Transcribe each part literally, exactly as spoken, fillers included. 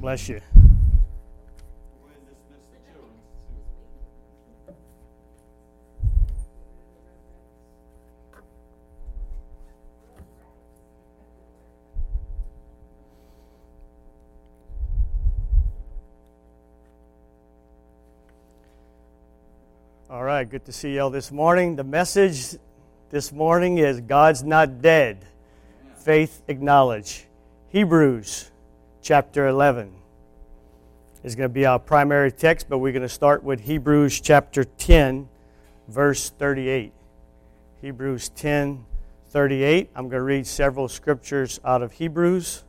Bless you. All right, good to see y'all this morning. The message this morning is God's not dead. Faith acknowledge. Hebrews chapter eleven is going to be our primary text, but we're going to start with Hebrews chapter ten, verse thirty-eight. Hebrews ten, thirty-eight. I'm going to read several scriptures out of Hebrews.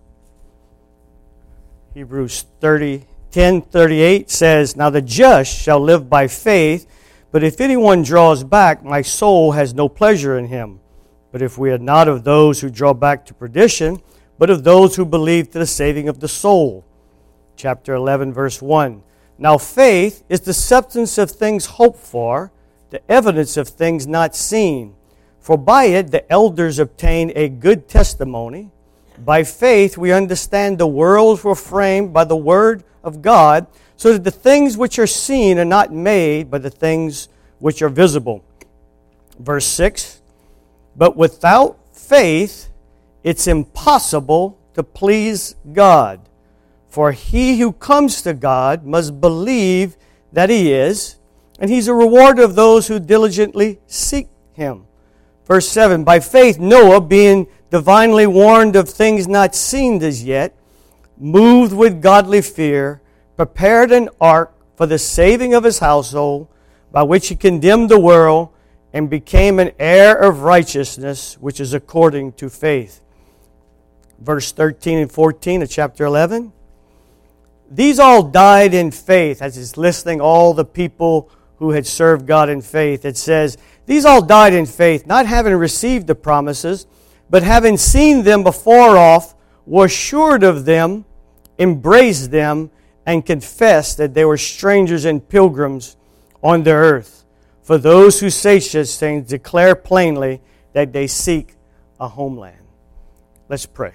Hebrews ten, thirty-eight says, "Now the just shall live by faith, but if anyone draws back, my soul has no pleasure in him. But if we are not of those who draw back to perdition, but of those who believe to the saving of the soul." Chapter eleven, verse one. "Now faith is the substance of things hoped for, the evidence of things not seen. For by it the elders obtained a good testimony. By faith we understand the worlds were framed by the word of God, so that the things which are seen are not made by the things which are visible." Verse six. "But without faith it's impossible to please God. For he who comes to God must believe that he is, and he's a rewarder of those who diligently seek him." Verse seven. "By faith Noah, being divinely warned of things not seen as yet, moved with godly fear, prepared an ark for the saving of his household, by which he condemned the world and became an heir of righteousness, which is according to faith." Verse thirteen and fourteen of chapter eleven. "These all died in faith," as it's listing all the people who had served God in faith. It says, "These all died in faith, not having received the promises, but having seen them before off, were assured of them, embraced them, and confessed that they were strangers and pilgrims on the earth. For those who say such things declare plainly that they seek a homeland." Let's pray.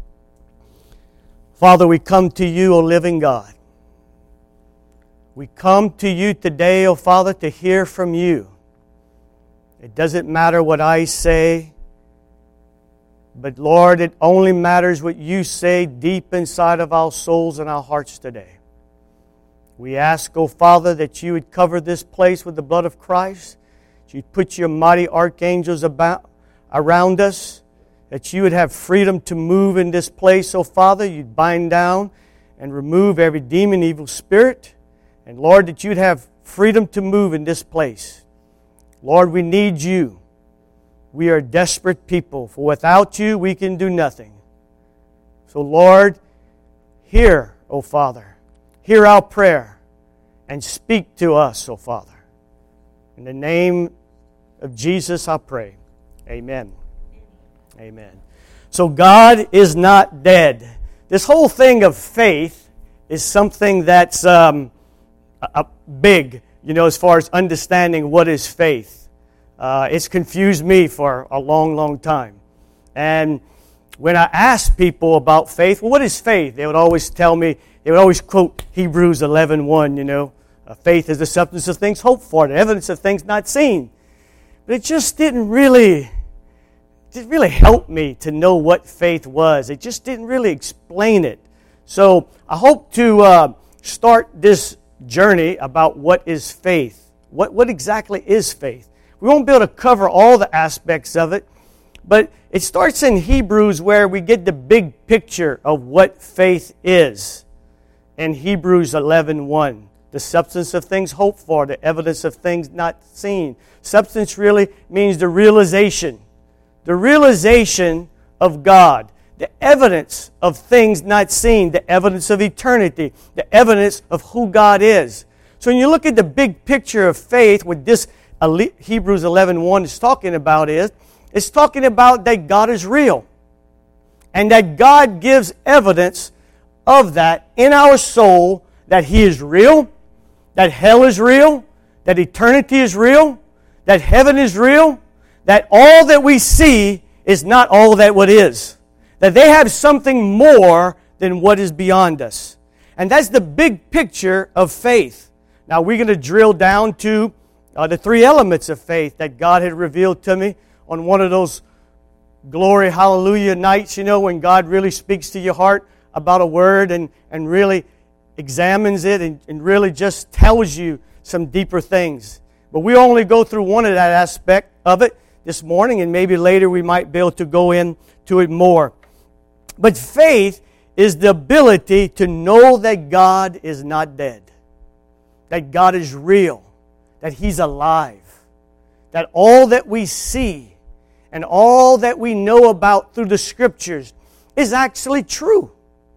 Father, we come to you, O living God. We come to you today, O Father, to hear from you. It doesn't matter what I say, but Lord, it only matters what you say deep inside of our souls and our hearts today. We ask, O Father, that you would cover this place with the blood of Christ, that you'd put your mighty archangels about, around us, that you would have freedom to move in this place, O Father. You'd bind down and remove every demon, evil spirit. And Lord, that you'd have freedom to move in this place. Lord, we need you. We are desperate people, for without you we can do nothing. So Lord, hear, O Father, hear our prayer and speak to us, O Father. In the name of Jesus I pray. Amen. Amen. So God is not dead. This whole thing of faith is something that's um, a, a big, you know, as far as understanding what is faith. Uh, it's confused me for a long, long time. And when I ask people about faith, well, what is faith? They would always tell me, they would always quote Hebrews eleven one, you know. Uh, faith is the substance of things hoped for, the evidence of things not seen. But it just didn't really, didn't really help me to know what faith was. It just didn't really explain it. So I hope to uh, start this journey about what is faith. What, what exactly is faith? We won't be able to cover all the aspects of it, but it starts in Hebrews where we get the big picture of what faith is. In Hebrews eleven one, the substance of things hoped for, the evidence of things not seen. Substance really means the realization. The realization of God. The evidence of things not seen. The evidence of eternity. The evidence of who God is. So when you look at the big picture of faith, what this Hebrews eleven one is talking about is, it's talking about that God is real. And that God gives evidence of that in our soul, that He is real, that hell is real, that eternity is real, that heaven is real, that all that we see is not all that what is. That they have something more than what is beyond us. And that's the big picture of faith. Now we're going to drill down to uh, the three elements of faith that God had revealed to me on one of those glory hallelujah nights, you know, when God really speaks to your heart about a word and, and really examines it and, and really just tells you some deeper things. But we only go through one of that aspect of it this morning, and maybe later we might be able to go into it more. But faith is the ability to know that God is not dead, that God is real, that He's alive, that all that we see and all that we know about through the Scriptures is actually true.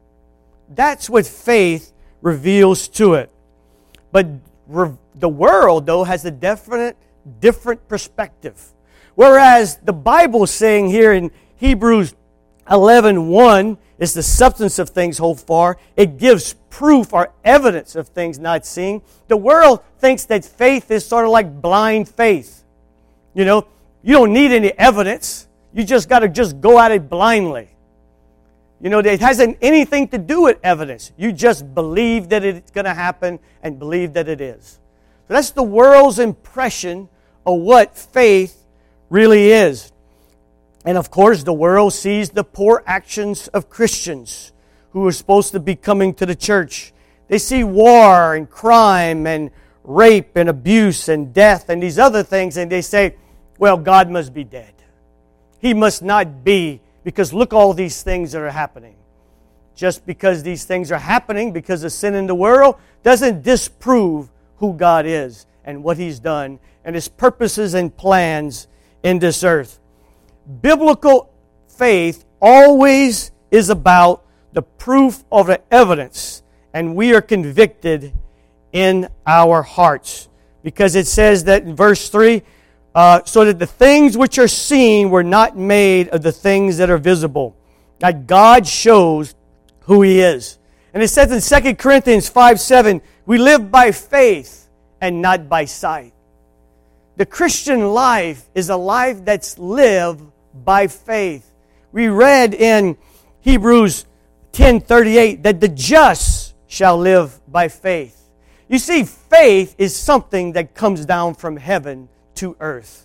That's what faith reveals to it. But re- the world, though, has a definite, different perspective. Whereas the Bible is saying here in Hebrews eleven one, is the substance of things hoped for. It gives proof or evidence of things not seen. The world thinks that faith is sort of like blind faith. You know, you don't need any evidence. You just got to just go at it blindly. You know, it hasn't anything to do with evidence. You just believe that it's going to happen and believe that it is. So that's the world's impression of what faith really is. And of course, the world sees the poor actions of Christians who are supposed to be coming to the church. They see war and crime and rape and abuse and death and these other things, and they say, well, God must be dead. He must not be, because look all these things that are happening. Just because these things are happening because of sin in the world doesn't disprove who God is and what He's done and His purposes and plans in this earth. Biblical faith always is about the proof of the evidence, and we are convicted in our hearts. Because it says that in verse three, uh, so that the things which are seen were not made of the things that are visible. That God shows who He is. And it says in Second Corinthians five seven, we live by faith and not by sight. The Christian life is a life that's lived by faith. We read in Hebrews ten thirty-eight that the just shall live by faith. You see, faith is something that comes down from heaven to earth.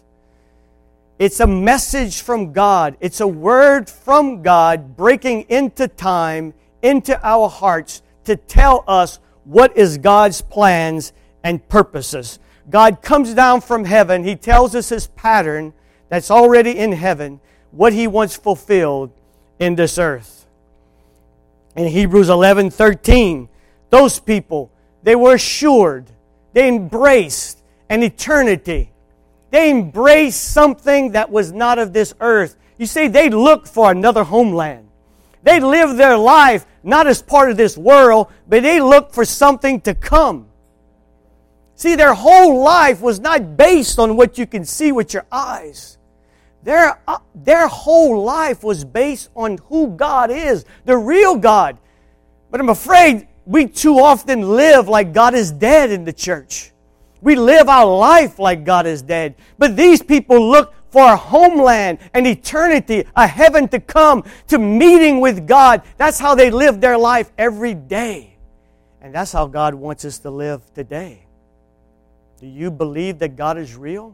It's a message from God. It's a word from God breaking into time, into our hearts to tell us what is God's plans and purposes. God comes down from heaven. He tells us His pattern that's already in heaven, what He wants fulfilled in this earth. In Hebrews eleven thirteen, those people, they were assured, they embraced an eternity. They embraced something that was not of this earth. You see, they looked for another homeland. They lived their life not as part of this world, but they looked for something to come. See, their whole life was not based on what you can see with your eyes. Their, uh, their whole life was based on who God is, the real God. But I'm afraid we too often live like God is dead in the church. We live our life like God is dead. But these people look for a homeland, an eternity, a heaven to come, to meeting with God. That's how they live their life every day. And that's how God wants us to live today. Do you believe that God is real?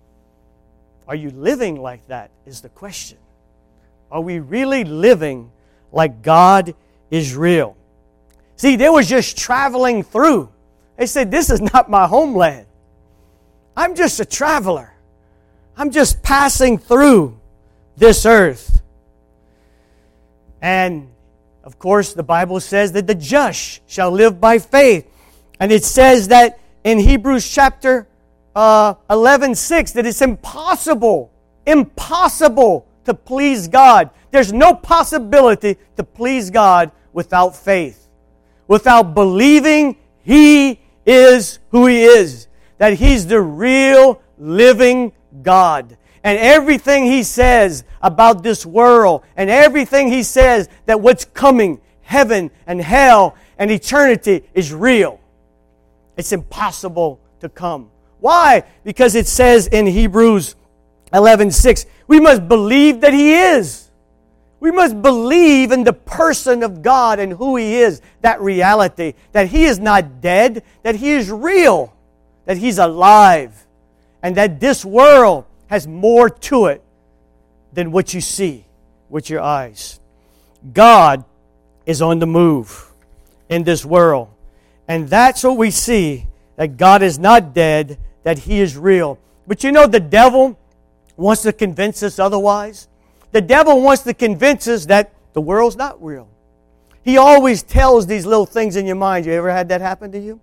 Are you living like that is the question. Are we really living like God is real? See, they were just traveling through. They said, this is not my homeland. I'm just a traveler. I'm just passing through this earth. And, of course, the Bible says that the just shall live by faith. And it says that in Hebrews chapter uh, eleven six, that it's impossible, impossible to please God. There's no possibility to please God without faith, without believing He is who He is, that He's the real living God. And everything He says about this world, and everything He says that what's coming, heaven and hell and eternity, is real. It's impossible to come. Why? Because it says in Hebrews eleven six, we must believe that He is. We must believe in the person of God and who He is, that reality, that He is not dead, that He is real, that He's alive, and that this world has more to it than what you see with your eyes. God is on the move in this world. And that's what we see, that God is not dead, that He is real. But you know, the devil wants to convince us otherwise. The devil wants to convince us that the world's not real. He always tells these little things in your mind. You ever had that happen to you?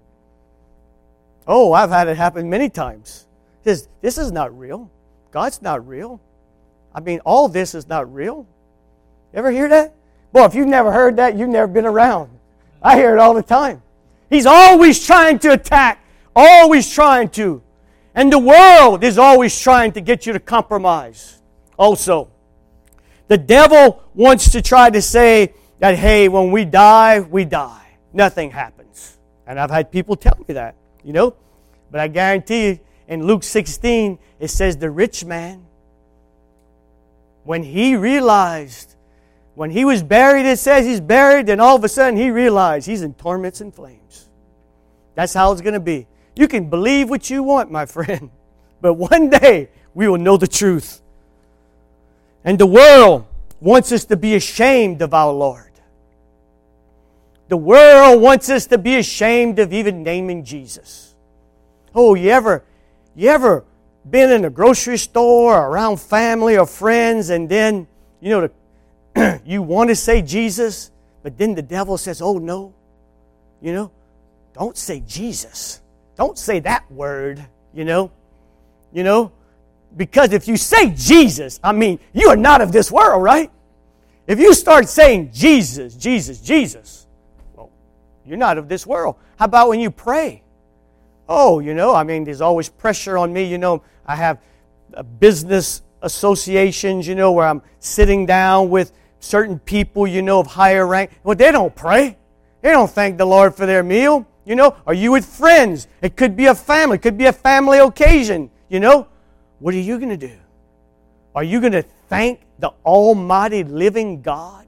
Oh, I've had it happen many times. He says, this is not real. God's not real. I mean, all this is not real. You ever hear that? Boy, if you've never heard that, you've never been around. I hear it all the time. He's always trying to attack, always trying to. And the world is always trying to get you to compromise also. The devil wants to try to say that, hey, when we die, we die. Nothing happens. And I've had people tell me that, you know. But I guarantee you, in Luke sixteen, it says the rich man, when he realized, when he was buried, it says he's buried, and all of a sudden he realized he's in torments and flames. That's how it's going to be. You can believe what you want, my friend, but one day we will know the truth. And the world wants us to be ashamed of our Lord. The world wants us to be ashamed of even naming Jesus. Oh, you ever, you ever been in a grocery store or around family or friends, and then, you know, the, you want to say Jesus, but then the devil says, oh, no. You know, don't say Jesus. Don't say that word, you know. You know, because if you say Jesus, I mean, you are not of this world, right? If you start saying Jesus, Jesus, Jesus, well, you're not of this world. How about when you pray? Oh, you know, I mean, there's always pressure on me. You know, I have uh, business associations, you know, where I'm sitting down with certain people, you know, of higher rank. Well, they don't pray. They don't thank the Lord for their meal. You know, are you with friends? It could be a family. It could be a family occasion, you know. What are you going to do? Are you going to thank the almighty living God?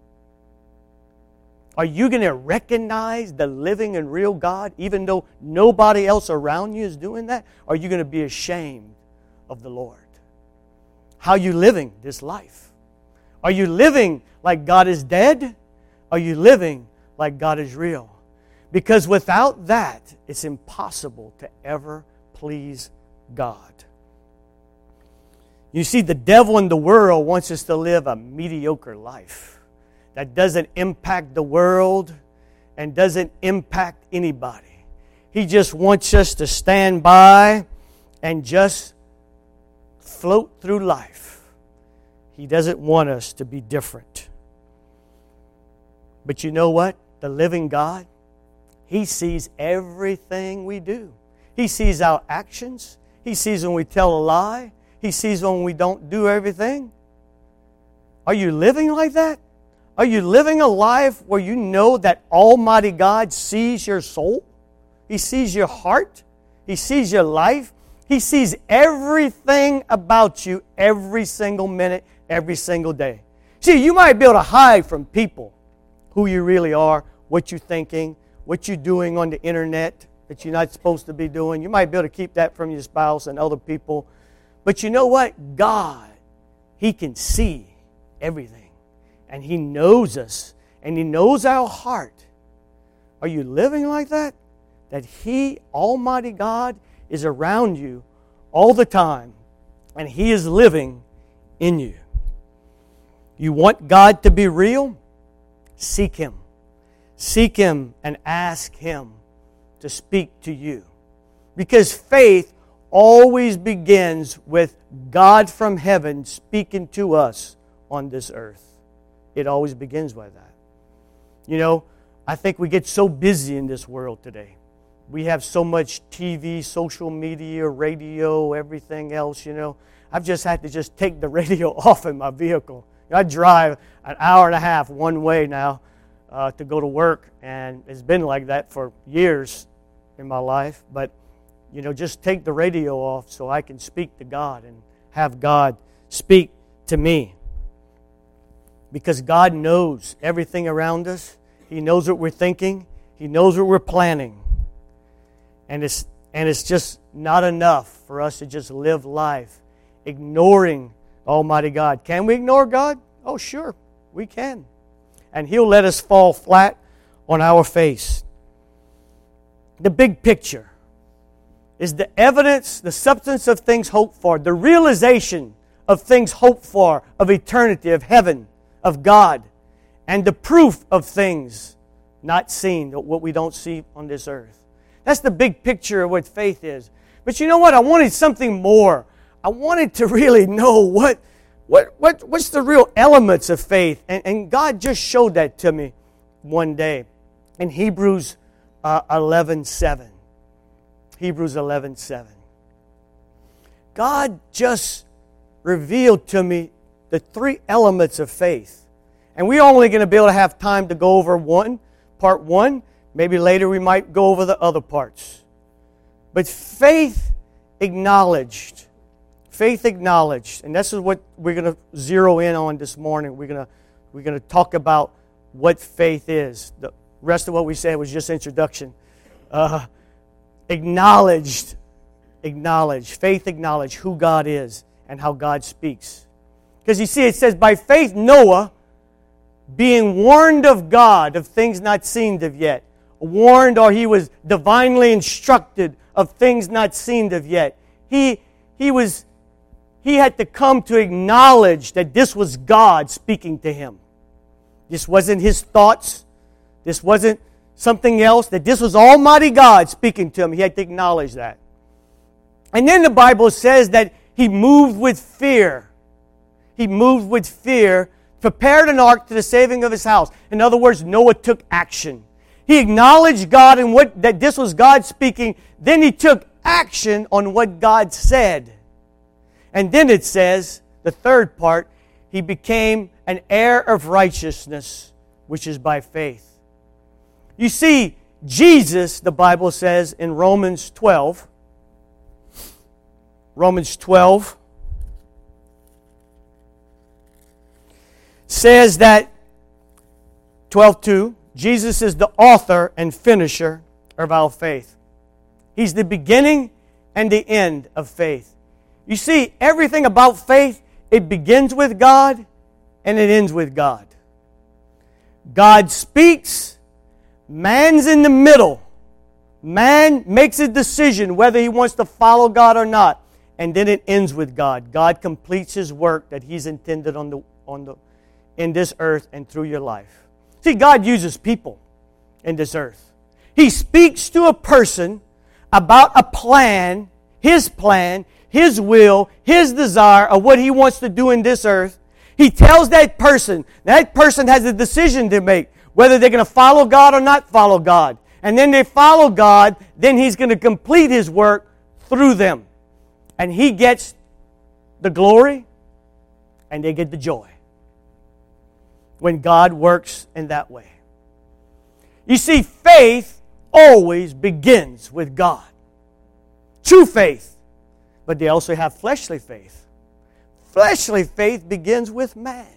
Are you going to recognize the living and real God even though nobody else around you is doing that? Or are you going to be ashamed of the Lord? How are you living this life? Are you living like God is dead? Are you living like God is real? Because without that, it's impossible to ever please God. You see, the devil in the world wants us to live a mediocre life that doesn't impact the world and doesn't impact anybody. He just wants us to stand by and just float through life. He doesn't want us to be different. But you know what? The living God, He sees everything we do. He sees our actions. He sees when we tell a lie. He sees when we don't do everything. Are you living like that? Are you living a life where you know that Almighty God sees your soul? He sees your heart. He sees your life. He sees everything about you every single minute, every single day. See, you might be able to hide from people who you really are, what you're thinking, what you're doing on the internet that you're not supposed to be doing. You might be able to keep that from your spouse and other people. But you know what? God, He can see everything. And He knows us. And He knows our heart. Are you living like that? That He, Almighty God, is around you all the time. And He is living in you. You want God to be real? Seek Him. Seek Him and ask Him to speak to you. Because faith always begins with God from heaven speaking to us on this earth. It always begins with that. You know, I think we get so busy in this world today. We have so much T V, social media, radio, everything else, you know. I've just had to just take the radio off in my vehicle. I drive an hour and a half one way now uh, to go to work, and it's been like that for years in my life. But, you know, just take the radio off so I can speak to God and have God speak to me. Because God knows everything around us. He knows what we're thinking. He knows what we're planning. And it's, and it's just not enough for us to just live life ignoring Almighty God. Can we ignore God? Oh, sure, we can. And He'll let us fall flat on our face. The big picture is the evidence, the substance of things hoped for, the realization of things hoped for, of eternity, of heaven, of God, and the proof of things not seen, what we don't see on this earth. That's the big picture of what faith is. But you know what? I wanted something more. I wanted to really know what, what, what, what's the real elements of faith. And, and God just showed that to me one day in Hebrews uh, eleven seven. Hebrews eleven seven. God just revealed to me the three elements of faith. And we're only going to be able to have time to go over one, part one. Maybe later we might go over the other parts. But faith acknowledged. Faith acknowledged. And this is what we're going to zero in on this morning. We're going to, we're going to talk about what faith is. The rest of what we said was just introduction. Uh, acknowledged. Acknowledged. Faith acknowledged who God is and how God speaks. Because you see, it says, by faith Noah, being warned of God of things not seen of yet. Warned, or he was divinely instructed of things not seen of yet. He, he was, he had to come to acknowledge that this was God speaking to him. This wasn't his thoughts. This wasn't something else. That this was Almighty God speaking to him. He had to acknowledge that. And then the Bible says that he moved with fear. He moved with fear, prepared an ark to the saving of his house. In other words, Noah took action. He acknowledged God and what that this was God speaking. Then he took action on what God said. And then it says, the third part, he became an heir of righteousness, which is by faith. You see, Jesus, the Bible says in Romans twelve, Romans twelve, says that, twelve two, Jesus is the author and finisher of our faith. He's the beginning and the end of faith. You see, everything about faith, it begins with God and it ends with God. God speaks, man's in the middle. Man makes a decision whether he wants to follow God or not. And then it ends with God. God completes His work that He's intended on the, on the, in this earth and through your life. See, God uses people in this earth. He speaks to a person about a plan, His plan, His will, His desire of what He wants to do in this earth. He tells that person, that person has a decision to make, whether they're going to follow God or not follow God. And then they follow God, then He's going to complete His work through them. And He gets the glory and they get the joy when God works in that way. You see, faith always begins with God. True faith. But they also have fleshly faith. Fleshly faith begins with man.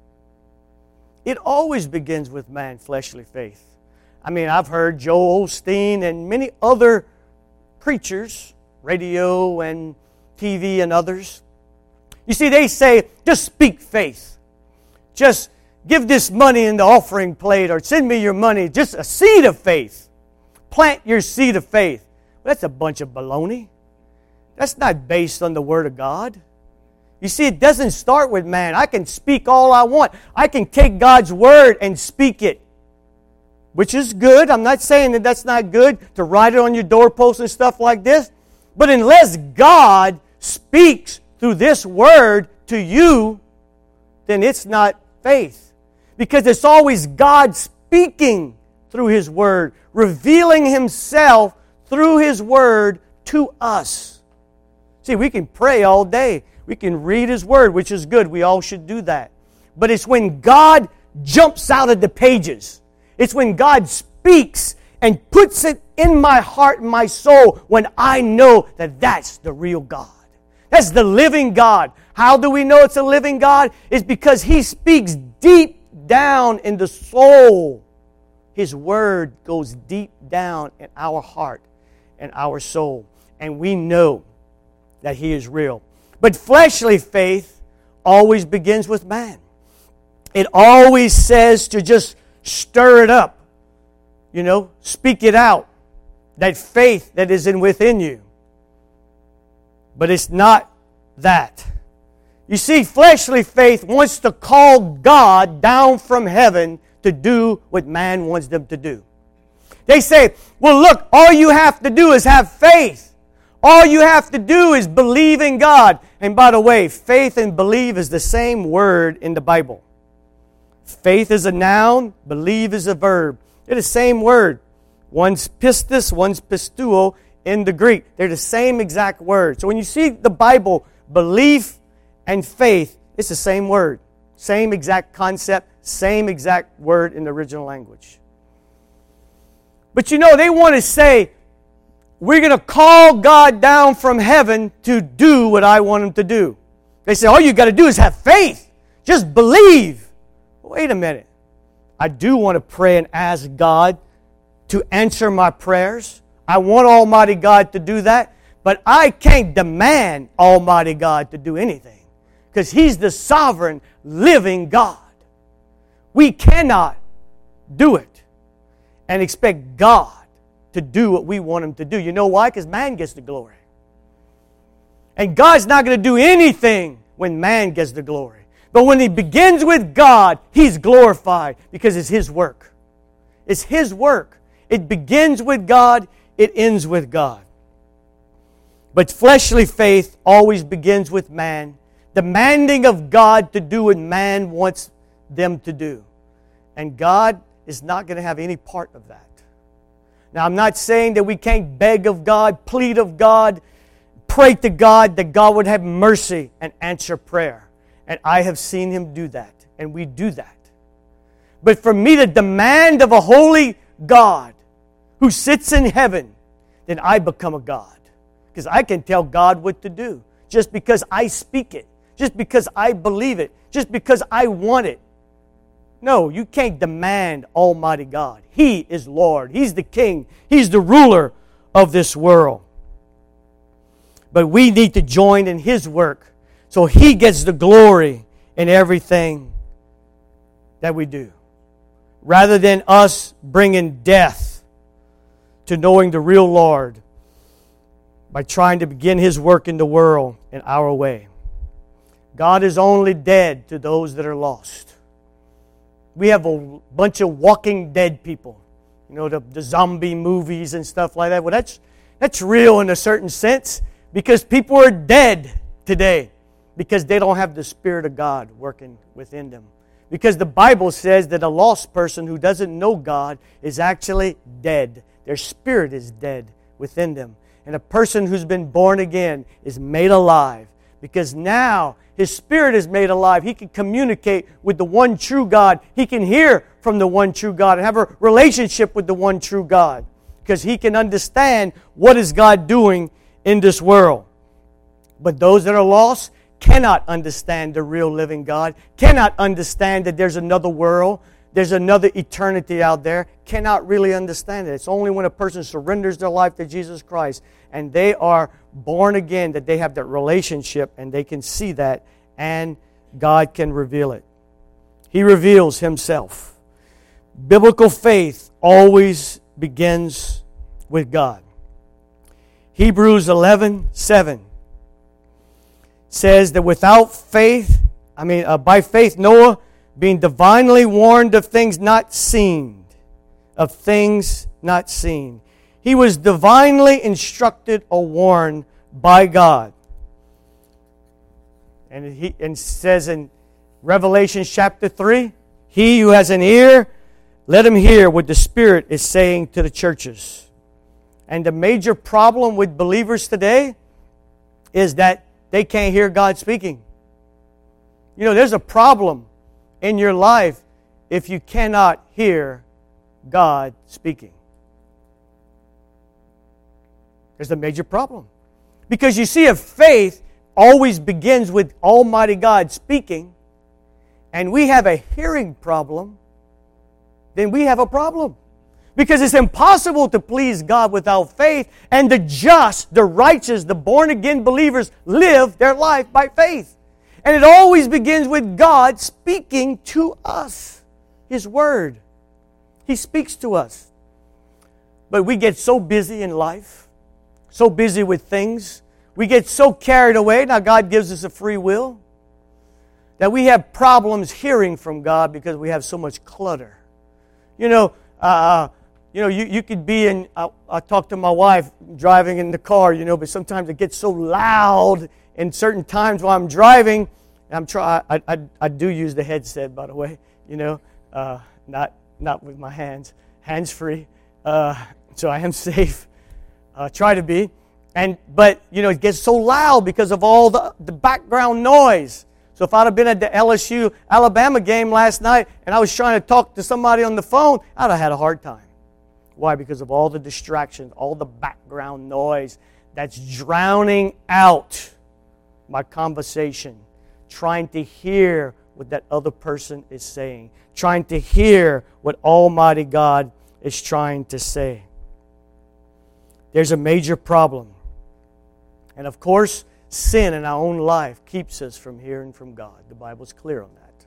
It always begins with man, fleshly faith. I mean, I've heard Joel Osteen and many other preachers, radio and T V and others. You see, they say, just speak faith. Just give this money in the offering plate or send me your money. Just a seed of faith. Plant your seed of faith. Well, that's a bunch of baloney. That's not based on the Word of God. You see, it doesn't start with man. I can speak all I want. I can take God's Word and speak it, which is good. I'm not saying that that's not good to write it on your doorpost and stuff like this. But unless God speaks through this Word to you, then it's not faith. Because it's always God speaking through His Word, revealing Himself through His Word to us. See, we can pray all day. We can read His Word, which is good. We all should do that. But it's when God jumps out of the pages. It's when God speaks and puts it in my heart and my soul when I know that that's the real God. That's the living God. How do we know it's a living God? It's because He speaks deep down in the soul. His Word goes deep down in our heart and our soul. And we know that He is real. But fleshly faith always begins with man. It always says to just stir it up. You know, speak it out. That faith that is in within you. But it's not that. You see, fleshly faith wants to call God down from heaven to do what man wants them to do. They say, well, look, all you have to do is have faith. All you have to do is believe in God. And by the way, faith and believe is the same word in the Bible. Faith is a noun, believe is a verb. They're the same word. One's pistis, one's pistuo in the Greek. They're the same exact word. So when you see the Bible, belief and faith, it's the same word. Same exact concept, same exact word in the original language. But you know, they want to say, we're going to call God down from heaven to do what I want Him to do. They say, all you got to do is have faith. Just believe. Wait a minute. I do want to pray and ask God to answer my prayers. I want Almighty God to do that. But I can't demand Almighty God to do anything. Because He's the sovereign, living God. We cannot do it and expect God to do what we want Him to do. You know why? Because man gets the glory. And God's not going to do anything when man gets the glory. But when He begins with God, He's glorified because it's His work. It's His work. It begins with God. It ends with God. But fleshly faith always begins with man, demanding of God to do what man wants them to do. And God is not going to have any part of that. Now, I'm not saying that we can't beg of God, plead of God, pray to God that God would have mercy and answer prayer. And I have seen Him do that. And we do that. But for me to demand of a holy God who sits in heaven, then I become a God. Because I can tell God what to do. Just because I speak it. Just because I believe it. Just because I want it. No, you can't demand Almighty God. He is Lord. He's the King. He's the ruler of this world. But we need to join in His work so He gets the glory in everything that we do. Rather than us bringing death to knowing the real Lord by trying to begin His work in the world in our way. God is only dead to those that are lost. We have a bunch of walking dead people. You know, the, the zombie movies and stuff like that. Well, that's, that's real in a certain sense because people are dead today because they don't have the Spirit of God working within them. Because the Bible says that a lost person who doesn't know God is actually dead. Their spirit is dead within them. And a person who's been born again is made alive. Because now his spirit is made alive. He can communicate with the one true God. He can hear from the one true God and have a relationship with the one true God. Because he can understand what is God doing in this world. But those that are lost cannot understand the real living God. Cannot understand that there's another world. There's another eternity out there. Cannot really understand it. It's only when a person surrenders their life to Jesus Christ and they are born again that they have that relationship and they can see that and God can reveal it. He reveals Himself. Biblical faith always begins with God. Hebrews eleven seven says that without faith, I mean, uh, by faith, Noah, being divinely warned of things not seen, of things not seen. He was divinely instructed or warned by God. And he and says in Revelation chapter three, he who has an ear, let him hear what the Spirit is saying to the churches. And the major problem with believers today is that they can't hear God speaking. You know, there's a problem in your life if you cannot hear God speaking. There's a major problem. Because you see, a faith always begins with Almighty God speaking, and we have a hearing problem, then we have a problem. Because it's impossible to please God without faith, and the just, the righteous, the born-again believers live their life by faith. And it always begins with God speaking to us, His Word. He speaks to us. But we get so busy in life, so busy with things, we get so carried away. Now God gives us a free will, that we have problems hearing from God because we have so much clutter. You know, uh, you know, you, you could be in, I, I talk to my wife driving in the car, you know, but sometimes it gets so loud in certain times while I'm driving. I'm try, I, I, I do use the headset, by the way, you know, uh, not not with my hands, hands-free, uh, so I am safe, uh, try to be. And But, you know, it gets so loud because of all the, the background noise. So if I'd have been at the L S U Alabama game last night and I was trying to talk to somebody on the phone, I'd have had a hard time. Why? Because of all the distractions, all the background noise that's drowning out my conversation, trying to hear what that other person is saying, trying to hear what Almighty God is trying to say. There's a major problem. And of course, sin in our own life keeps us from hearing from God. The Bible's clear on that.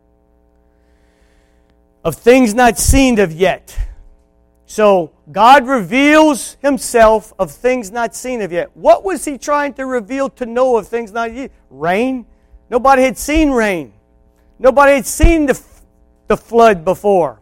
Of things not seen of yet. So, God reveals Himself of things not seen of yet. What was He trying to reveal to Noah of things not yet? Rain? Nobody had seen rain. Nobody had seen the, the flood before.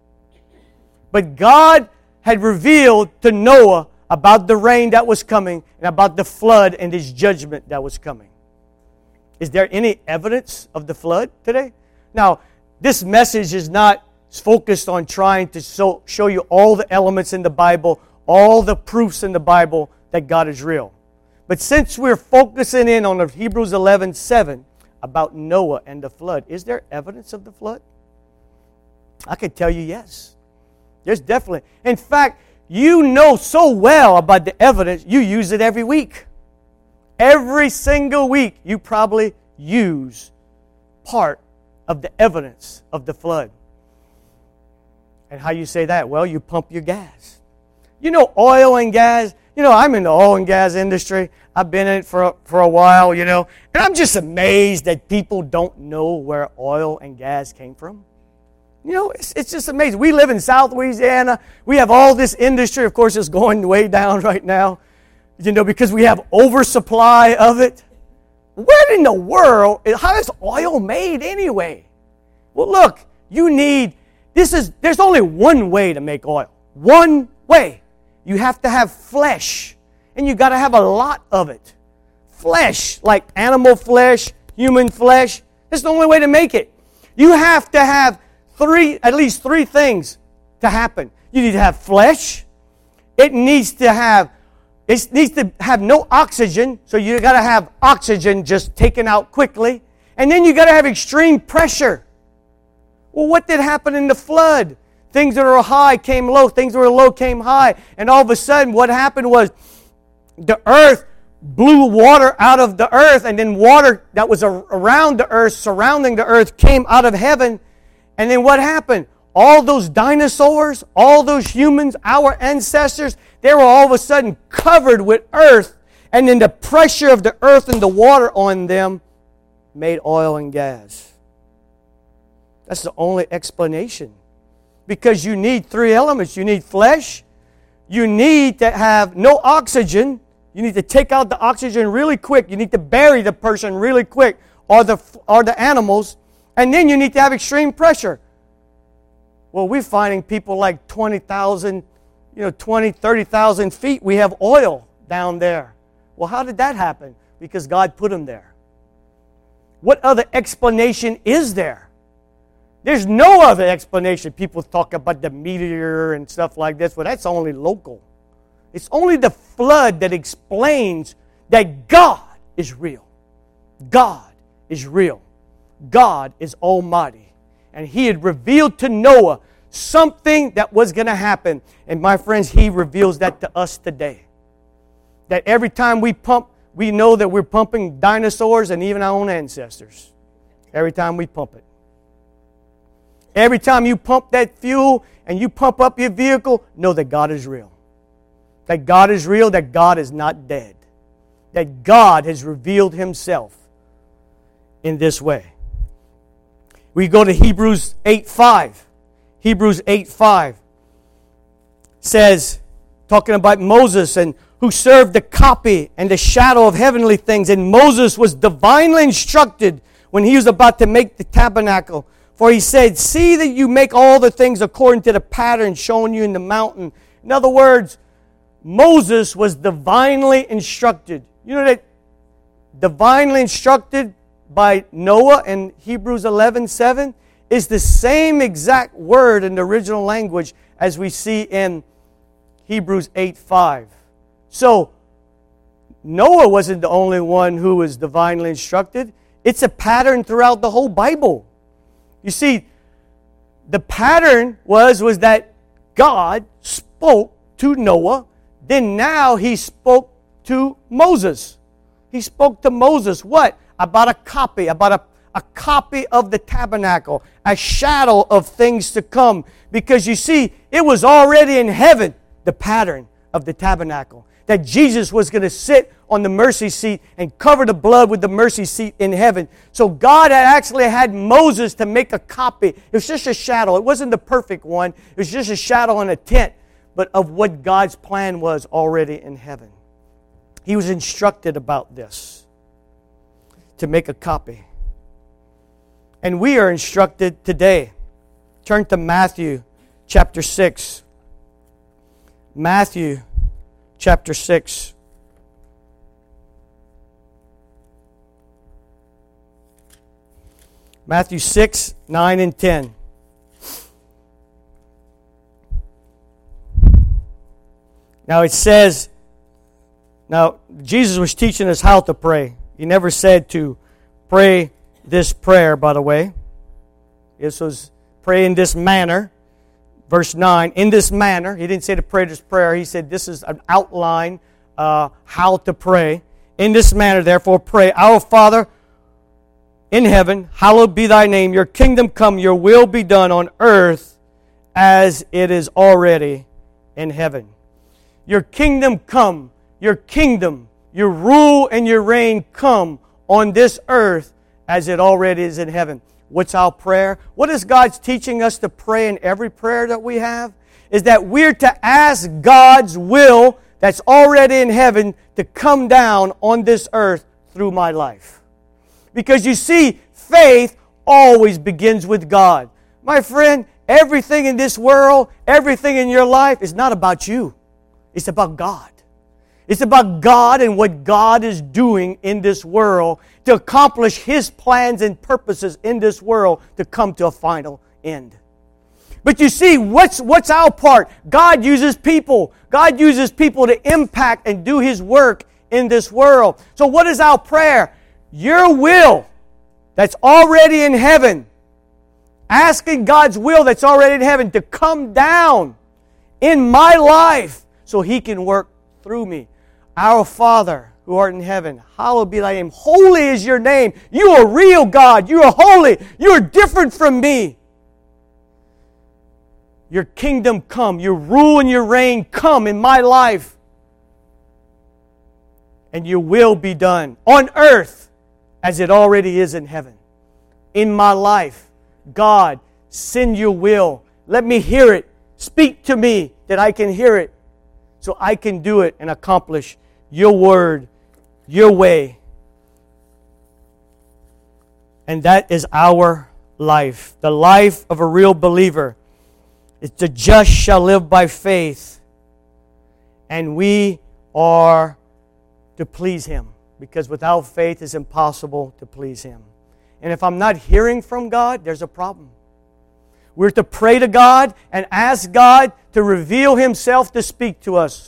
But God had revealed to Noah about the rain that was coming and about the flood and His judgment that was coming. Is there any evidence of the flood today? Now, this message is not focused on trying to show, show you all the elements in the Bible, all the proofs in the Bible that God is real. But since we're focusing in on Hebrews eleven seven about Noah and the flood, is there evidence of the flood? I can tell you yes. There's definitely. In fact, you know so well about the evidence, you use it every week. Every single week, you probably use part of the evidence of the flood. And how you say that? Well, you pump your gas. You know, oil and gas. You know, I'm in the oil and gas industry. I've been in it for, for a while, you know. And I'm just amazed that people don't know where oil and gas came from. You know, it's, it's just amazing. We live in South Louisiana. We have all this industry. Of course, it's going way down right now, you know, because we have oversupply of it. Where in the world, how is oil made anyway? Well, look, you need... This is, there's only one way to make oil. One way. You have to have flesh. And you got to have a lot of it. Flesh, like animal flesh, human flesh. That's the only way to make it. You have to have three, at least three things to happen. You need to have flesh. It needs to have, it needs to have no oxygen. So you got to have oxygen just taken out quickly. And then you got to have extreme pressure. Well, what did happen in the flood? Things that are high came low. Things that were low came high. And all of a sudden, what happened was the earth blew water out of the earth. And then water that was around the earth, surrounding the earth, came out of heaven. And then what happened? All those dinosaurs, all those humans, our ancestors, they were all of a sudden covered with earth. And then the pressure of the earth and the water on them made oil and gas. That's the only explanation. Because you need three elements. You need flesh. You need to have no oxygen. You need to take out the oxygen really quick. You need to bury the person really quick, or the, or the animals. And then you need to have extreme pressure. Well, we're finding people like twenty thousand, you know, twenty, thirty thousand feet. We have oil down there. Well, how did that happen? Because God put them there. What other explanation is there? There's no other explanation. People talk about the meteor and stuff like this. Well, that's only local. It's only the flood that explains that God is real. God is real. God is almighty. And He had revealed to Noah something that was going to happen. And my friends, He reveals that to us today. That every time we pump, we know that we're pumping dinosaurs and even our own ancestors every time we pump it. Every time you pump that fuel and you pump up your vehicle, know that God is real. That God is real, that God is not dead. That God has revealed Himself in this way. We go to Hebrews eight five. Hebrews eight five says, talking about Moses and who served the copy and the shadow of heavenly things. And Moses was divinely instructed when he was about to make the tabernacle. For he said, see that you make all the things according to the pattern shown you in the mountain. In other words, Moses was divinely instructed. You know that divinely instructed by Noah in Hebrews eleven seven is the same exact word in the original language as we see in Hebrews eight five. So, Noah wasn't the only one who was divinely instructed. It's a pattern throughout the whole Bible. You see, the pattern was, was that God spoke to Noah. Then now He spoke to Moses. He spoke to Moses what? About a copy, about a, a copy of the tabernacle, a shadow of things to come. Because you see, it was already in heaven, the pattern of the tabernacle. That Jesus was going to sit on the mercy seat and cover the blood with the mercy seat in heaven. So God had actually had Moses to make a copy. It was just a shadow. It wasn't the perfect one. It was just a shadow on a tent, but of what God's plan was already in heaven. He was instructed about this, to make a copy. And we are instructed today. Turn to Matthew chapter six. Matthew chapter six. Matthew six, nine, and ten. Now it says, now Jesus was teaching us how to pray. He never said to pray this prayer, by the way. This was pray in this manner. Verse nine, in this manner. He didn't say to pray this prayer. He said this is an outline uh, how to pray. In this manner, therefore, pray, Our Father in heaven, hallowed be thy name. Your kingdom come, your will be done on earth as it is already in heaven. Your kingdom come, your kingdom, your rule and your reign come on this earth as it already is in heaven. What's our prayer? What is God's teaching us to pray in every prayer that we have? Is that we're to ask God's will that's already in heaven to come down on this earth through my life. Because you see, faith always begins with God. My friend, everything in this world, everything in your life is not about you. It's about God. It's about God and what God is doing in this world to accomplish His plans and purposes in this world to come to a final end. But you see, what's, what's our part? God uses people. God uses people to impact and do His work in this world. So what is our prayer? Your will that's already in heaven. Asking God's will that's already in heaven to come down in my life so He can work through me. Our Father who art in heaven, hallowed be thy name. Holy is your name. You are real, God. You are holy. You are different from me. Your kingdom come. Your rule and your reign come in my life. And your will be done on earth as it already is in heaven. In my life, God, send your will. Let me hear it. Speak to me that I can hear it so I can do it and accomplish your word, your way. And that is our life. The life of a real believer. It's the just shall live by faith. And we are to please Him. Because without faith it's impossible to please Him. And if I'm not hearing from God, there's a problem. We're to pray to God and ask God to reveal Himself to speak to us.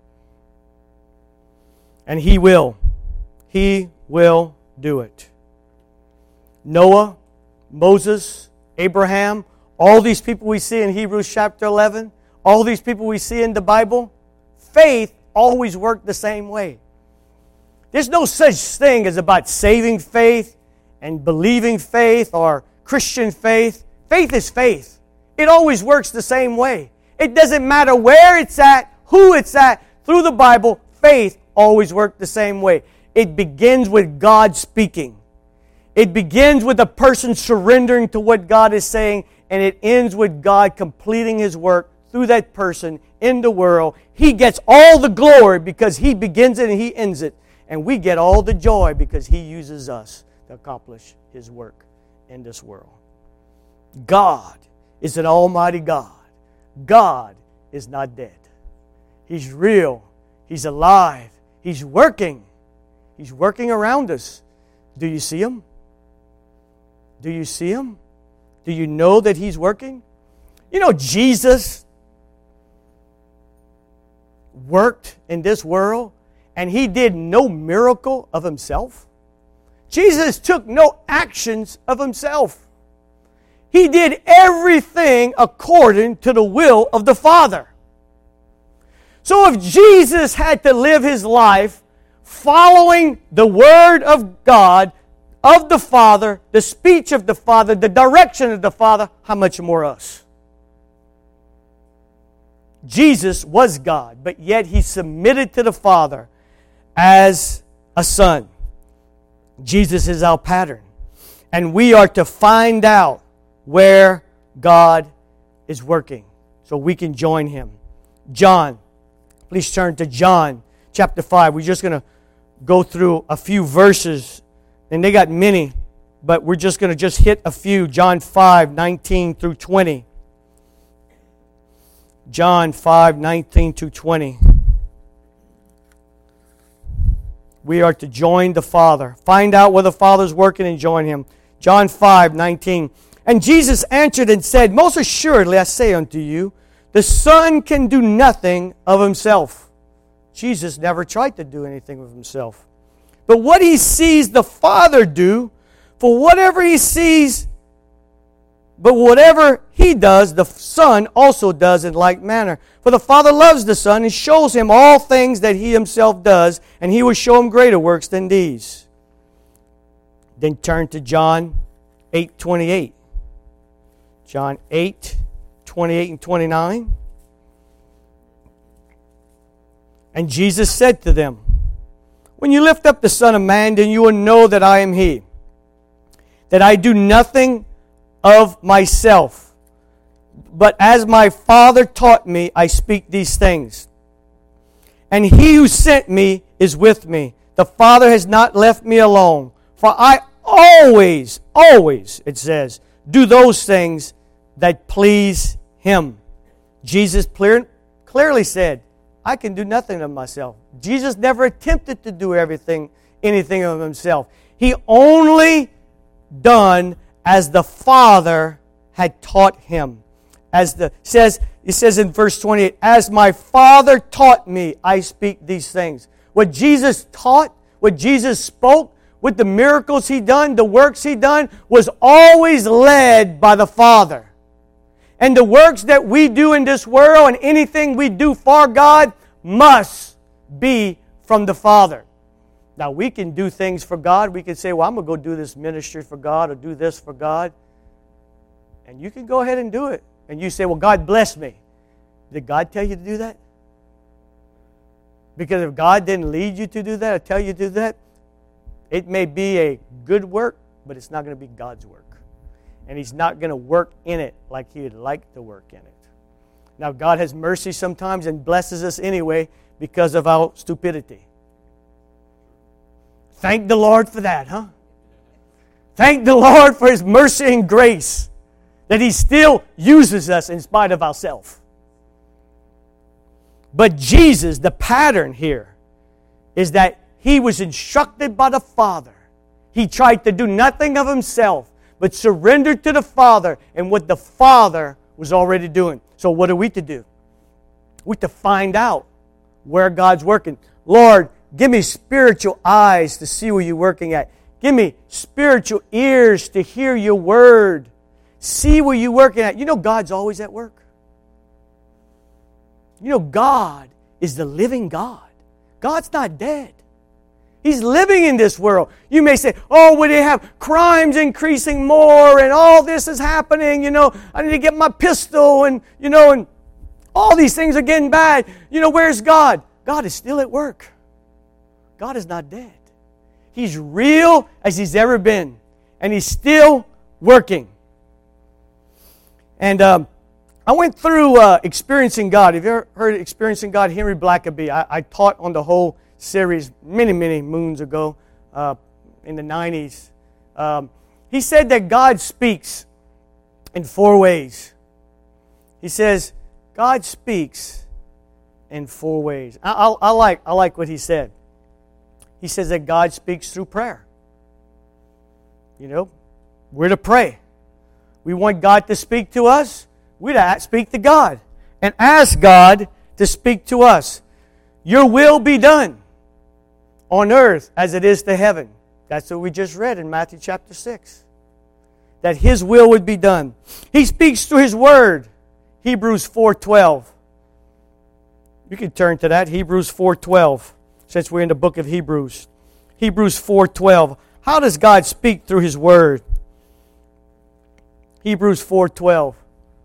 And He will. He will do it. Noah, Moses, Abraham, all these people we see in Hebrews chapter eleven, all these people we see in the Bible, faith always worked the same way. There's no such thing as about saving faith and believing faith or Christian faith. Faith is faith. It always works the same way. It doesn't matter where it's at, who it's at. Through the Bible, faith always works the same way. It begins with God speaking. It begins with a person surrendering to what God is saying, and it ends with God completing His work through that person in the world. He gets all the glory because He begins it and He ends it. And we get all the joy because He uses us to accomplish His work in this world. God is an almighty God. God is not dead. He's real. He's alive. He's working. He's working around us. Do you see Him? Do you see Him? Do you know that He's working? You know, Jesus worked in this world and He did no miracle of Himself. Jesus took no actions of Himself. He did everything according to the will of the Father. So if Jesus had to live His life following the Word of God, of the Father, the speech of the Father, the direction of the Father, how much more us? Jesus was God, but yet He submitted to the Father as a son. Jesus is our pattern. And we are to find out where God is working so we can join Him. John, please turn to John chapter five. We're just going to go through a few verses, and they got many, but we're just going to just hit a few. John five, nineteen through twenty. John five, nineteen to twenty. We are to join the Father. Find out where the Father's working and join Him. John five, nineteen. And Jesus answered and said, Most assuredly I say unto you, the Son can do nothing of Himself. Jesus never tried to do anything of Himself. But what He sees the Father do, for whatever He sees, but whatever He does, the Son also does in like manner. For the Father loves the Son and shows Him all things that He Himself does, and He will show Him greater works than these. Then turn to John eight, twenty-eight. John eight, twenty-eight and twenty-nine. And Jesus said to them, When you lift up the Son of Man, then you will know that I am He, that I do nothing of myself, but as my Father taught me, I speak these things. And He who sent me is with me. The Father has not left me alone, for I always, always, it says, do those things that please Him. Jesus clear, clearly said, I can do nothing of myself. Jesus never attempted to do everything, anything of Himself. He only done as the Father had taught Him. As the says it says in verse twenty-eight, as my Father taught me, I speak these things. What Jesus taught, what Jesus spoke, with the miracles He done, the works He done, was always led by the Father. And the works that we do in this world and anything we do for God must be from the Father. Now, we can do things for God. We can say, well, I'm going to go do this ministry for God or do this for God. And you can go ahead and do it. And you say, well, God bless me. Did God tell you to do that? Because if God didn't lead you to do that or tell you to do that, it may be a good work, but it's not going to be God's work. And He's not going to work in it like He would like to work in it. Now, God has mercy sometimes and blesses us anyway because of our stupidity. Thank the Lord for that, huh? Thank the Lord for His mercy and grace that He still uses us in spite of ourselves. But Jesus, the pattern here, is that He was instructed by the Father. He tried to do nothing of Himself, but surrendered to the Father and what the Father was already doing. So what are we to do? We're to find out where God's working. Lord, give me spiritual eyes to see where You're working at. Give me spiritual ears to hear Your Word. See where You're working at. You know God's always at work. You know God is the living God. God's not dead. He's living in this world. You may say, oh, would they have crimes increasing more and all this is happening, you know, I need to get my pistol and, you know, and all these things are getting bad. You know, where's God? God is still at work. God is not dead. He's real as He's ever been. And He's still working. And um, I went through uh, Experiencing God. Have you ever heard of Experiencing God? Henry Blackaby. I, I taught on the whole series many, many moons ago uh, in the nineties. Um, he said that God speaks in four ways. He says, God speaks in four ways. I, I, I like I like what he said. He says that God speaks through prayer. You know, we're to pray. We want God to speak to us. We're to speak to God and ask God to speak to us. Your will be done on earth as it is to heaven. That's what we just read in Matthew chapter six. That His will would be done. He speaks through His Word. Hebrews four twelve. You can turn to that. Hebrews four twelve. Since we're in the book of Hebrews. Hebrews four twelve. How does God speak through His Word? Hebrews four twelve.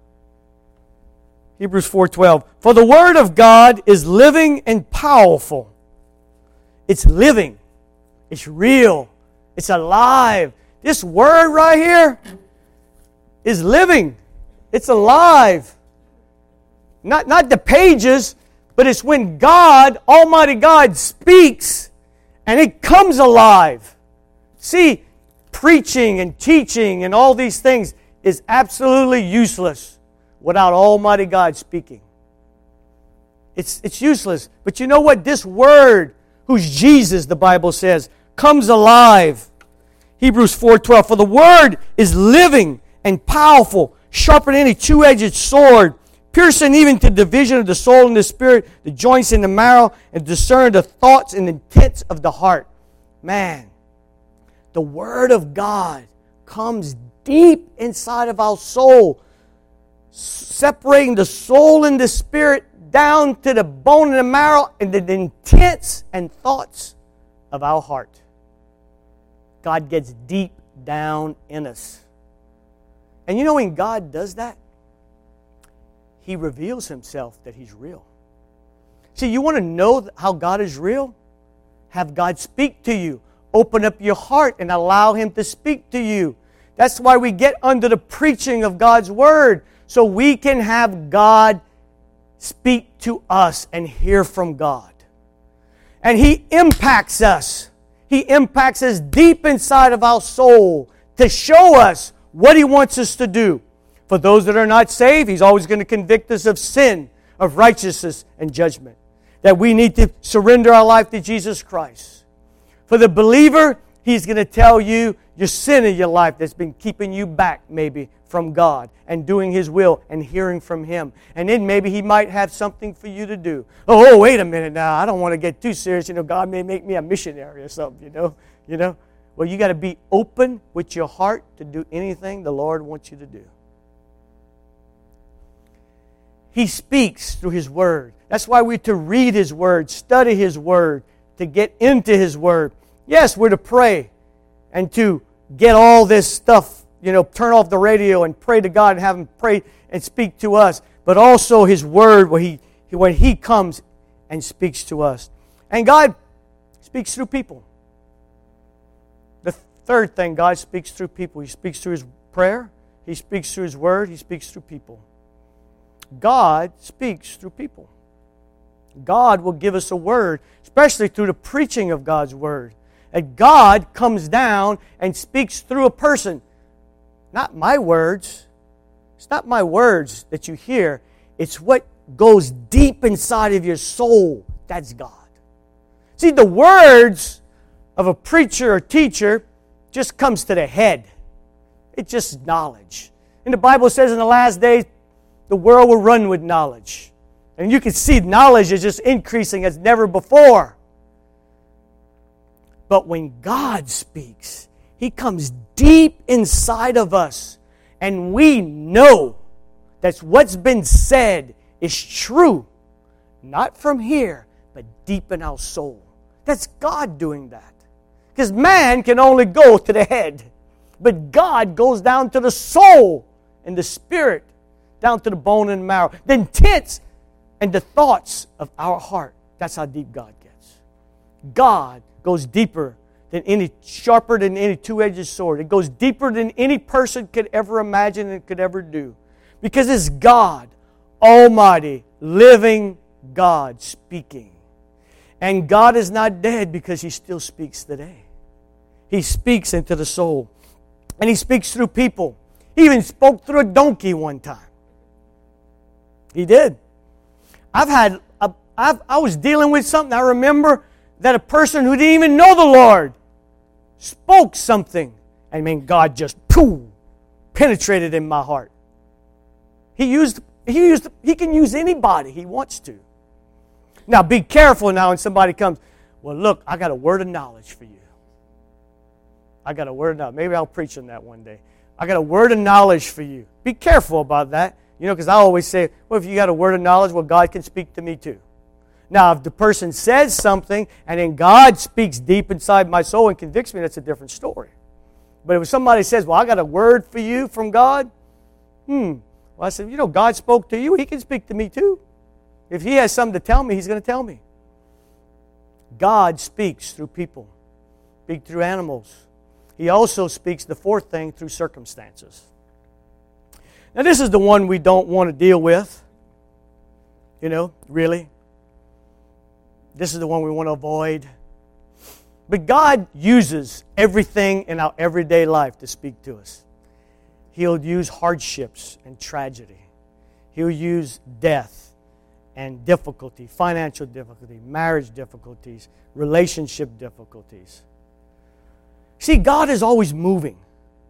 Hebrews four twelve. For the Word of God is living and powerful. It's living. It's real. It's alive. This Word right here is living. It's alive. Not, not the pages, but it's when God, Almighty God, speaks and it comes alive. See, preaching and teaching and all these things is absolutely useless without Almighty God speaking. It's, it's useless. But you know what? This Word, who's Jesus, the Bible says, comes alive. Hebrews four twelve. For the Word is living and powerful, sharper than any two-edged sword, piercing even to division of the soul and the spirit, the joints and the marrow, and discern the thoughts and intents of the heart. Man, the Word of God comes deep inside of our soul, separating the soul and the spirit down to the bone and the marrow and the intents and thoughts of our heart. God gets deep down in us. And you know when God does that, He reveals Himself that He's real. See, you want to know how God is real? Have God speak to you. Open up your heart and allow Him to speak to you. That's why we get under the preaching of God's Word, so we can have God speak to us and hear from God. And He impacts us. He impacts us deep inside of our soul to show us what He wants us to do. For those that are not saved, He's always going to convict us of sin, of righteousness, and judgment. That we need to surrender our life to Jesus Christ. For the believer, He's going to tell you your sin in your life that's been keeping you back maybe from God and doing His will and hearing from Him. And then maybe He might have something for you to do. Oh, oh, wait a minute now. I don't want to get too serious. You know, God may make me a missionary or something, you know. You know. Well, you got to be open with your heart to do anything the Lord wants you to do. He speaks through His Word. That's why we're to read His Word, study His Word, to get into His Word. Yes, we're to pray and to get all this stuff, you know, turn off the radio and pray to God and have Him pray and speak to us. But also His Word, where He, when He comes and speaks to us. And God speaks through people. The third thing, God speaks through people. He speaks through His prayer. He speaks through His Word. He speaks through people. God speaks through people. God will give us a word, especially through the preaching of God's Word. That God comes down and speaks through a person. Not my words. It's not my words that you hear. It's what goes deep inside of your soul. That's God. See, the words of a preacher or teacher just comes to the head. It's just knowledge. And the Bible says in the last days, the world will run with knowledge. And you can see knowledge is just increasing as never before. But when God speaks, He comes deep inside of us. And we know that what's been said is true. Not from here, but deep in our soul. That's God doing that. Because man can only go to the head. But God goes down to the soul and the spirit, down to the bone and marrow, the intents and the thoughts of our heart. That's how deep God gets. God goes deeper than any, sharper than any two-edged sword. It goes deeper than any person could ever imagine and could ever do. Because it's God, Almighty, living God speaking. And God is not dead because He still speaks today. He speaks into the soul. And He speaks through people. He even spoke through a donkey one time. He did. I've had, a, I've, I was dealing with something. I remember that a person who didn't even know the Lord spoke something. I mean, God just, poof, penetrated in my heart. He used, he used, He can use anybody He wants to. Now, be careful now when somebody comes, well, look, I got a word of knowledge for you. I got a word of knowledge. Maybe I'll preach on that one day. I got a word of knowledge for you. Be careful about that. You know, because I always say, well, if you got a word of knowledge, well, God can speak to me too. Now, if the person says something and then God speaks deep inside my soul and convicts me, that's a different story. But if somebody says, well, I got a word for you from God, hmm. Well, I said, you know, God spoke to you. He can speak to me too. If He has something to tell me, He's going to tell me. God speaks through people, speaks through animals. He also speaks, the fourth thing, through circumstances. Now, this is the one we don't want to deal with. You know, really. This is the one we want to avoid. But God uses everything in our everyday life to speak to us. He'll use hardships and tragedy. He'll use death and difficulty, financial difficulty, marriage difficulties, relationship difficulties. See, God is always moving.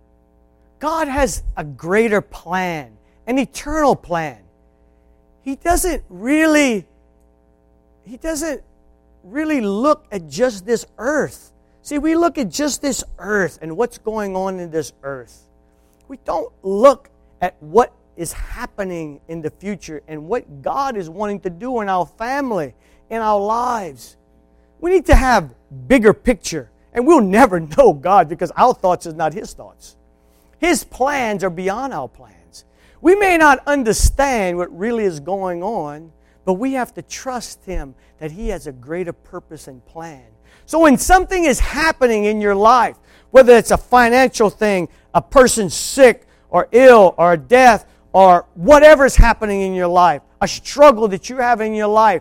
God has a greater plan, an eternal plan. He doesn't really, He doesn't really look at just this earth. See, we look at just this earth and what's going on in this earth. We don't look at what is happening in the future and what God is wanting to do in our family, in our lives. We need to have bigger picture. And we'll never know God because our thoughts is not His thoughts. His plans are beyond our plans. We may not understand what really is going on, but we have to trust Him that He has a greater purpose and plan. So when something is happening in your life, whether it's a financial thing, a person sick or ill or death or whatever is happening in your life, a struggle that you have in your life,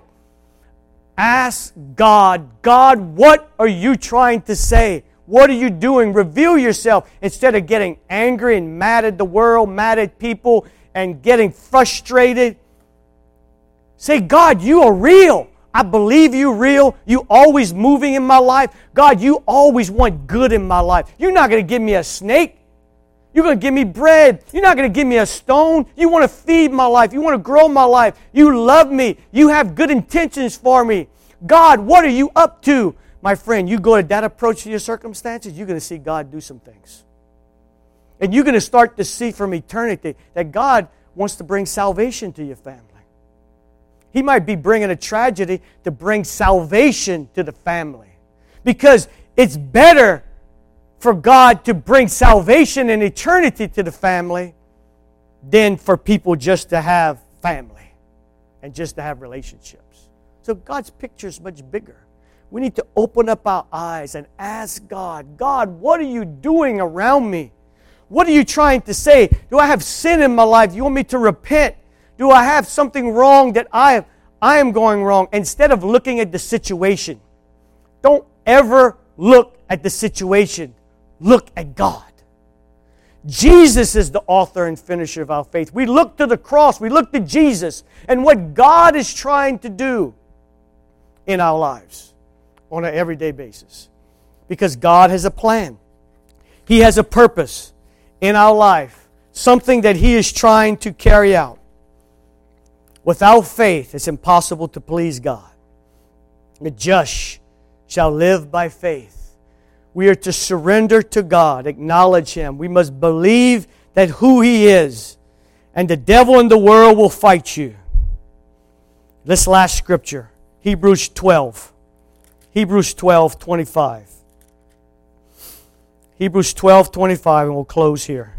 ask God, God, what are you trying to say? What are you doing? Reveal yourself instead of getting angry and mad at the world, mad at people, and getting frustrated. Say, God, you are real. I believe you real. You always moving in my life. God, you always want good in my life. You're not going to give me a snake. You're going to give me bread. You're not going to give me a stone. You want to feed my life. You want to grow my life. You love me. You have good intentions for me. God, what are you up to? My friend, you go to that approach to your circumstances, you're going to see God do some things. And you're going to start to see from eternity that God wants to bring salvation to your family. He might be bringing a tragedy to bring salvation to the family. Because it's better for God to bring salvation and eternity to the family than for people just to have family and just to have relationships. So God's picture is much bigger. We need to open up our eyes and ask God, God, what are you doing around me? What are you trying to say? Do I have sin in my life? Do you want me to repent? Do I have something wrong that I, I am going wrong? Instead of looking at the situation, don't ever look at the situation. Look at God. Jesus is the author and finisher of our faith. We look to the cross. We look to Jesus and what God is trying to do in our lives on an everyday basis. Because God has a plan. He has a purpose in our life. Something that He is trying to carry out. Without faith, it's impossible to please God. The just shall live by faith. We are to surrender to God, acknowledge Him. We must believe that who He is. And the devil and the world will fight you. This last scripture, Hebrews twelve. Hebrews twelve twenty-five. Hebrews twelve twenty-five, and we'll close here.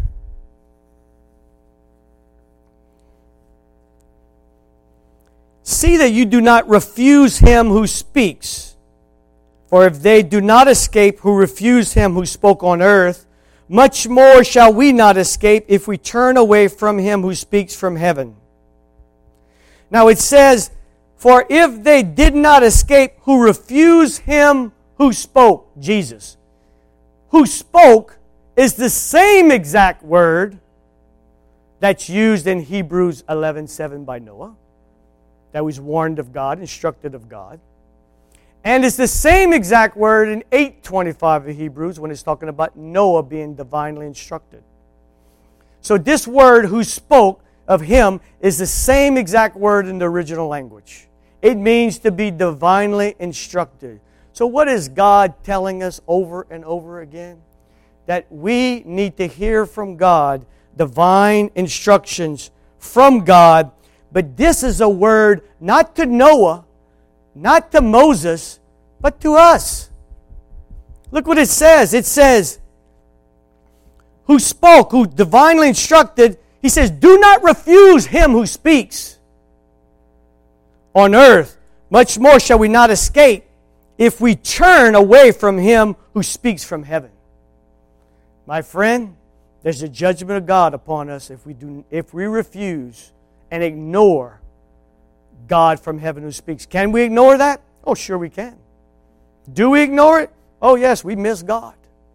See that you do not refuse him who speaks. For if they do not escape who refuse him who spoke on earth, much more shall we not escape if we turn away from him who speaks from heaven. Now it says, for if they did not escape who refuse him who spoke, Jesus. Who spoke is the same exact word that's used in Hebrews eleven seven by Noah. That was warned of God, instructed of God. And it's the same exact word in eight twenty-five of Hebrews when it's talking about Noah being divinely instructed. So this word, who spoke of him, is the same exact word in the original language. It means to be divinely instructed. So what is God telling us over and over again? That we need to hear from God divine instructions from God. But this is a word not to Noah, not to Moses, but to us. Look what it says. It says, who spoke, who divinely instructed, he says, do not refuse him who speaks on earth. Much more shall we not escape if we turn away from him who speaks from heaven. My friend, there's a judgment of God upon us if we do, if we refuse and ignore God from heaven who speaks. Can we ignore that? Oh, sure we can. Do we ignore it? Oh, yes, we miss God.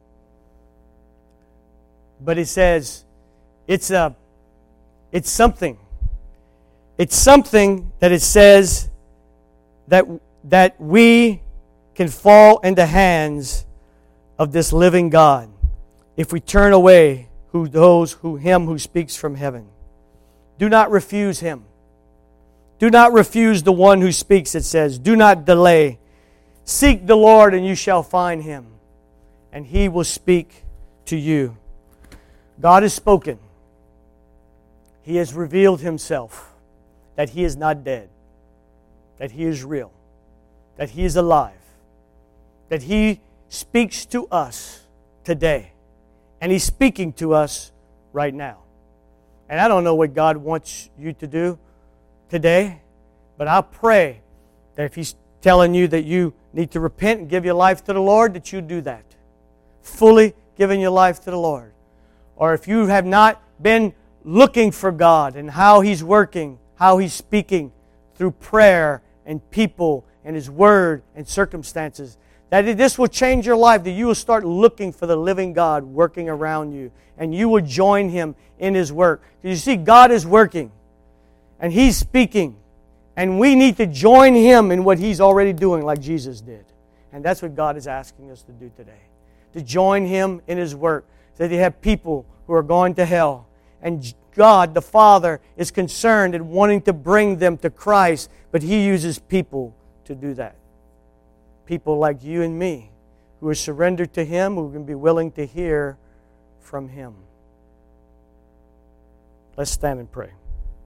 But it says it's a, it's something. It's something that it says that that we can fall into hands of this living God if we turn away who those who him who speaks from heaven. Do not refuse him. Do not refuse the one who speaks, it says. Do not delay. Seek the Lord and you shall find him, and he will speak to you. God has spoken. He has revealed himself, that he is not dead, that he is real, that he is alive, that he speaks to us today, and he's speaking to us right now. And I don't know what God wants you to do today, but I pray that if he's telling you that you need to repent and give your life to the Lord, that you do that. Fully giving your life to the Lord. Or if you have not been looking for God and how he's working, how he's speaking through prayer and people and his word and circumstances, that this will change your life, that you will start looking for the living God working around you, and you will join him in his work. You see, God is working, and he's speaking, and we need to join him in what he's already doing like Jesus did. And that's what God is asking us to do today, to join him in his work. That he have people who are going to hell, and God the Father is concerned and wanting to bring them to Christ, but he uses people to do that. People like you and me who are surrendered to him, who can be willing to hear from him. Let's stand and pray.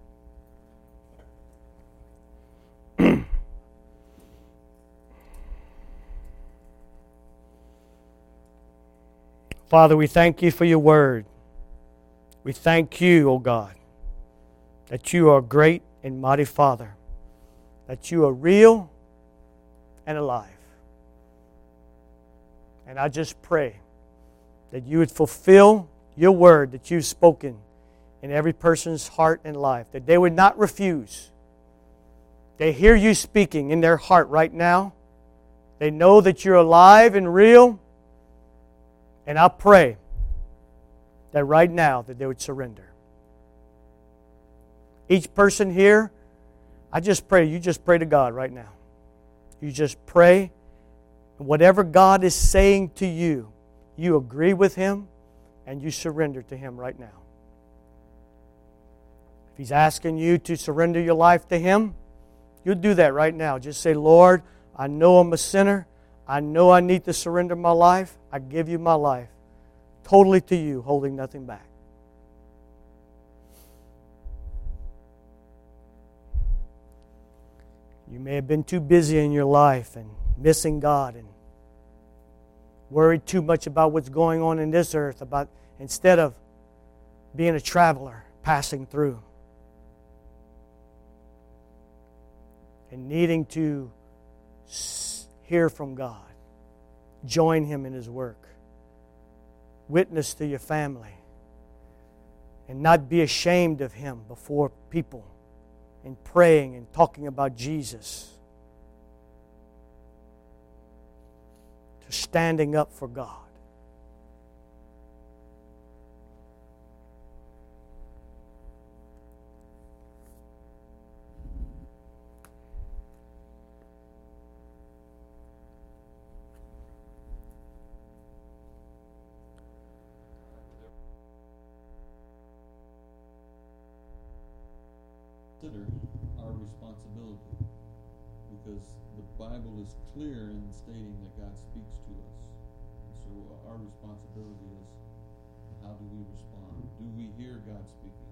Father, we thank you for your word. We thank you, O God, that you are a great and mighty Father, that you are real and alive. And I just pray that you would fulfill your word that you've spoken in every person's heart and life, that they would not refuse. They hear you speaking in their heart right now. They know that you're alive and real. And I pray that right now that they would surrender. Each person here, I just pray, you just pray to God right now. You just pray. Whatever God is saying to you, you agree with him and you surrender to him right now. If he's asking you to surrender your life to him, you'll do that right now. Just say, Lord, I know I'm a sinner. I know I need to surrender my life. I give you my life. Totally to you, holding nothing back. You may have been too busy in your life, and missing God and worried too much about what's going on in this earth, about instead of being a traveler passing through and needing to hear from God, join Him in His work, witness to your family, and not be ashamed of Him before people, and praying and talking about Jesus, to standing up for God. Consider our responsibility, because the Bible is clear in stating that God speaks to us. And so our responsibility is, how do we respond? Do we hear God speaking?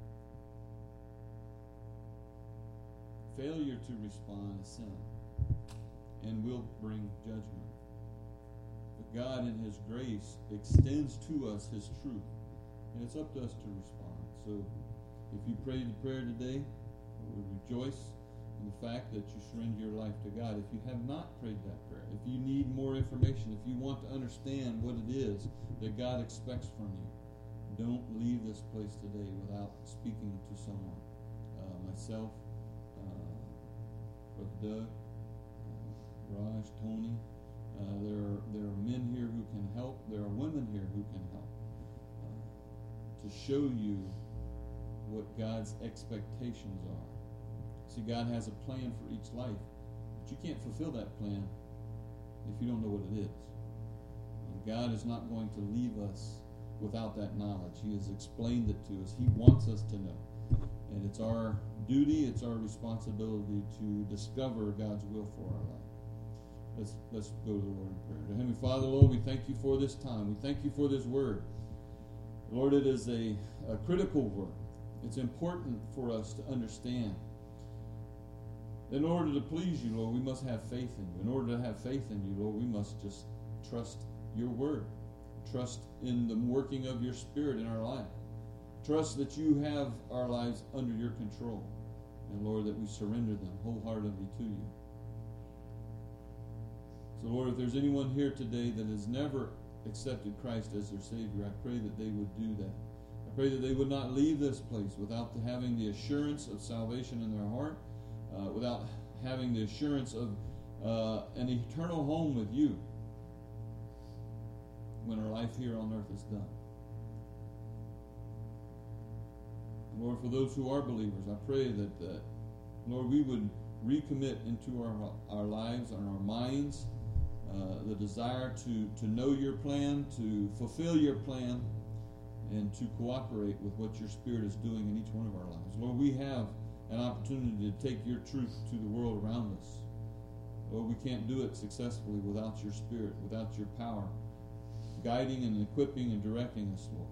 Failure to respond is sin and will bring judgment. But God in His grace extends to us His truth, and it's up to us to respond. So if you prayed the prayer today, we rejoice in the fact that you surrender your life to God. If you have not prayed that prayer, if you need more information, if you want to understand what it is that God expects from you, don't leave this place today without speaking to someone. Uh, myself, uh, Brother Doug, uh, Raj, Tony. Uh, there are there are men here who can help. There are women here who can help uh, to show you what God's expectations are. See, God has a plan for each life, but you can't fulfill that plan if you don't know what it is. And God is not going to leave us without that knowledge. He has explained it to us. He wants us to know. And it's our duty, it's our responsibility to discover God's will for our life. Let's, let's go to the Lord in prayer. Dear Heavenly Father, Lord, we thank you for this time. We thank you for this word. Lord, it is a, a critical word. It's important for us to understand. In order to please you, Lord, we must have faith in you. In order to have faith in you, Lord, we must just trust your word. Trust in the working of your Spirit in our life. Trust that you have our lives under your control. And Lord, that we surrender them wholeheartedly to you. So Lord, if there's anyone here today that has never accepted Christ as their Savior, I pray that they would do that. I pray that they would not leave this place without having the assurance of salvation in their heart, uh, without having the assurance of uh, an eternal home with you when our life here on earth is done. Lord, for those who are believers, I pray that, uh, Lord, we would recommit into our, our lives and our minds uh, the desire to, to know your plan, to fulfill your plan, and to cooperate with what your Spirit is doing in each one of our lives. Lord, we have an opportunity to take your truth to the world around us. Lord, we can't do it successfully without your Spirit, without your power, guiding and equipping and directing us, Lord.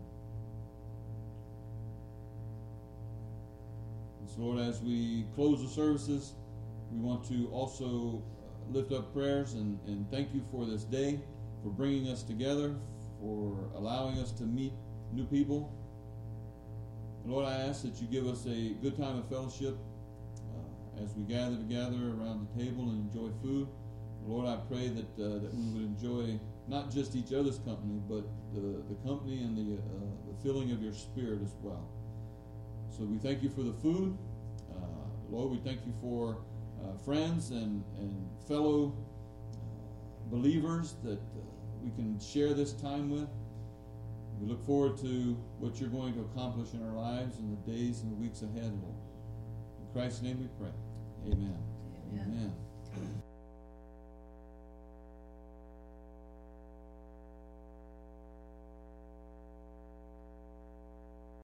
And so, Lord, as we close the services, we want to also lift up prayers and, and thank you for this day, for bringing us together, for allowing us to meet new people. Lord, I ask that you give us a good time of fellowship uh, as we gather together around the table and enjoy food. Lord, I pray that uh, that we would enjoy not just each other's company, but the, the company and the, uh, the filling of your Spirit as well. So we thank you for the food. Uh, Lord, we thank you for uh, friends and, and fellow uh, believers that uh, we can share this time with. We look forward to what you're going to accomplish in our lives in the days and the weeks ahead, Lord. In Christ's name we pray. Amen. Amen. Amen.